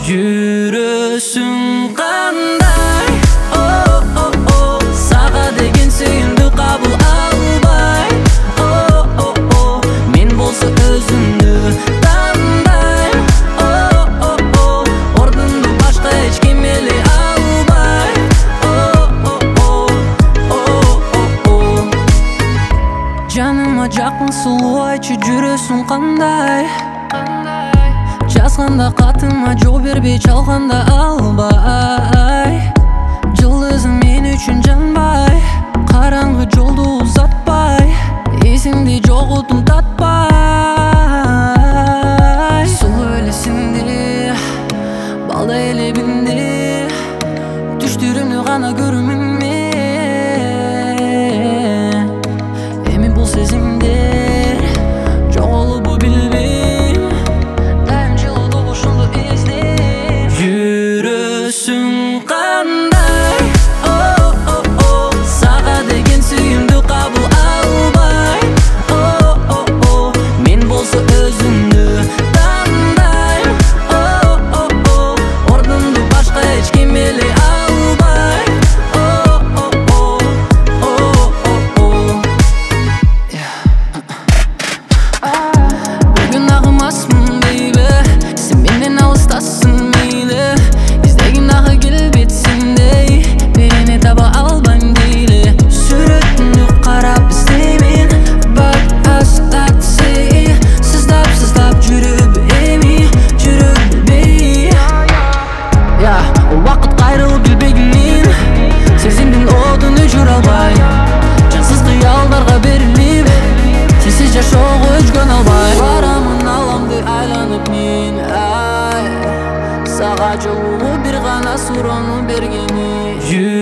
Жүрөсүң кандай, сага деген сүйүүмдү кабыл албай, мен болсо өзүмдү тандайм, ордунду башка эч ким эле албай. Жаныма жакын сулуу айтчы, жүрөсүң кандай? Жазганда катыма жол бербей, чалганда албай. Жылдызың мен үчүн жанбай, караңгы жолду узатпай, эсиңди жоготуп татпай. Сулуу элесиңди, балдай элебинди, түштөрүмдү гана көрөмүн мен. Эми бул сезимдер жоголубу билбейм, дайым жылуу болушумду издейм. Жүрөсүң кандай, сага деген сүйүүмдү кабыл албай, мен болсо өзүмдү тандайм, ордунду башка эч ким эле албай. Бүгүн агымасмын бейби, сен менден алыстасың мейли, издегин дагы келбейт сендей, мени таба албайм дейли. Сүрөтүңдү карап издеймин, but I start to say, сыздап жүрүп эми, жүрүп билбей. Убакыт кайрылып билбегенин, сезимдин одун өчүрө албай, жансыз кыялдарга берилип, сенсиз жашоого өчкөн албай. Барамын аламды айланып мен, сага жолугу бир гана суроону бергени.